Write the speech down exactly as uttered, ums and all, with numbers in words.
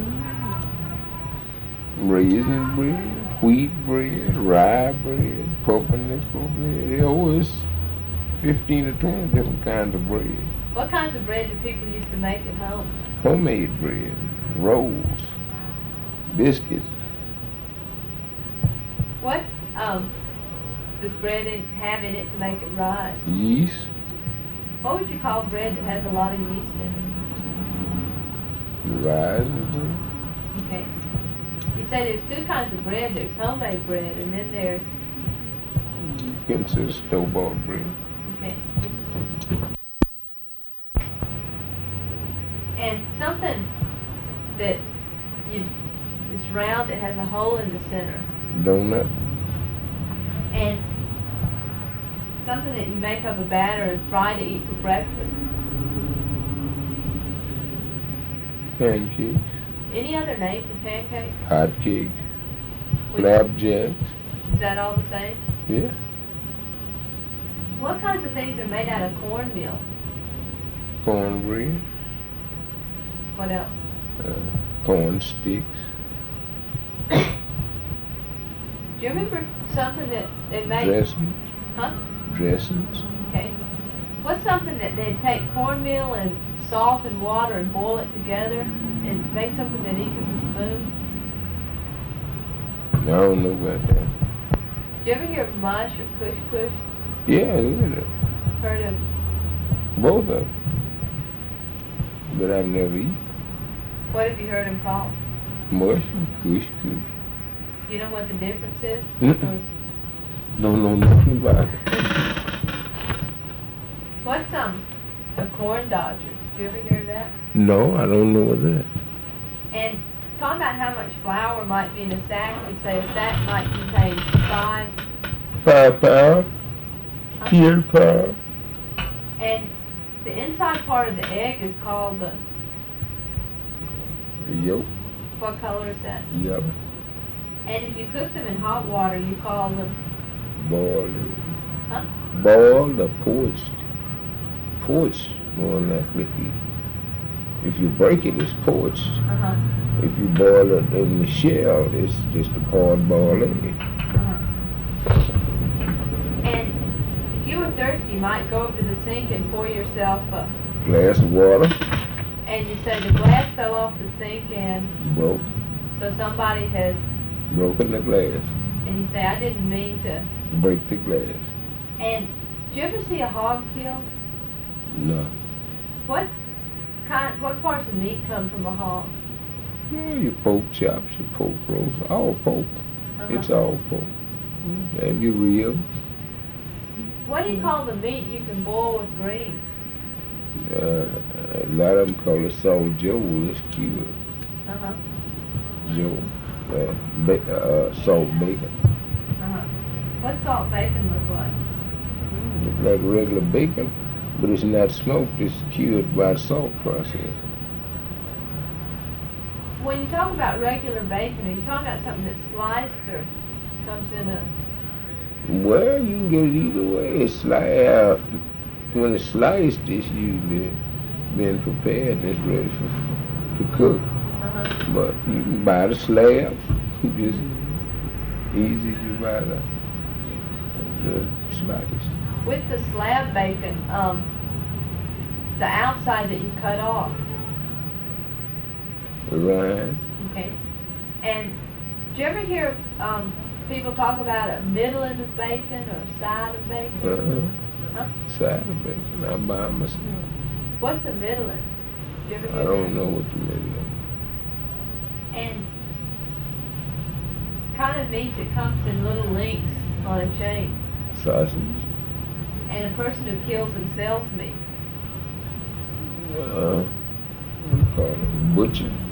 Raisin bread, wheat bread, rye bread, pumpernickel bread. There always fifteen or twenty different kinds of bread. What kinds of bread do people used to make at home? Homemade bread, rolls, biscuits. What um does bread in, have in it to make it rise? Yeast. What would you call bread that has a lot of yeast in it? Rising bread. Okay. You say there's two kinds of bread. There's homemade bread, and then there's... You consider store-bought bread. Okay. And something that you, is round, it has a hole in the center. Donut. And something that you make up a batter and fry to eat for breakfast. Pancakes. Any other name for pancakes? Hot cake. Which- Flapjacks. Is that all the same? Yeah. What kinds of things are made out of cornmeal? Cornbread. What else? Uh, corn sticks. Do you remember something that they made? Dressings. Huh? Dressings. Okay. What's something that they'd take cornmeal and salt and water and boil it together and make something that eat with a spoon? I don't know about that. Did you ever hear of mush or push push? Yeah, I heard of Heard of? both of them. But I've never eaten. What have you heard them called? Mush and kush kush. Do you know what the difference is? Mm-mm. Don't know nothing about it. What's um a corn dodger? Did you ever hear of that? No, I don't know what that. And talk about how much flour might be in a sack. We'd say a sack might contain five. Five pound. Huh? Ten pound. And the inside part of the egg is called the, Yolk. what color is that? Yep. And if you cook them in hot water, you call them, Boiled. huh? Boiled or poached. Poached, more than likely. If you break it, it's poached. Uh-huh. If you boil it in the shell, it's just a hard-boiled egg. Uh-huh. And if you were thirsty, you might go over to the sink and pour yourself a, Glass of water, and you say the glass fell off the sink and broke, so somebody has, broken the glass, and you say, I didn't mean to. break the glass. And do you ever see a hog killed? No. What kind, what parts of meat come from a hog? Well, your pork chops, your pork roast, all pork. Uh-huh. It's all pork. And your ribs. What do you call the meat you can boil with greens? Uh, a lot of them call it salt joe. It's cute. Uh-huh. Joe. Uh, ba- uh, salt bacon. Uh-huh. What salt bacon look like? It's like regular bacon, but it's not smoked. It's cured by the salt process. When you talk about regular bacon, are you talking about something that's sliced or comes in a... Well, you can get it either way. It's sliced out. When it's sliced, it's usually been prepared and it's ready for, to cook. Uh-huh. But you can buy the slab, just easy as you buy the, the slice. With the slab bacon, um, the outside that you cut off, The rind. okay? And do you ever hear um, people talk about a middling of bacon or a side of bacon? Uh-huh. Huh? Side of bacon. I buy myself. What's a middling? Do you ever hear I don't that? know what the middle is. And kind of meat that comes in little links on a chain. Sausage. And a person who kills and sells meat. Uh, what do you call it? Butcher.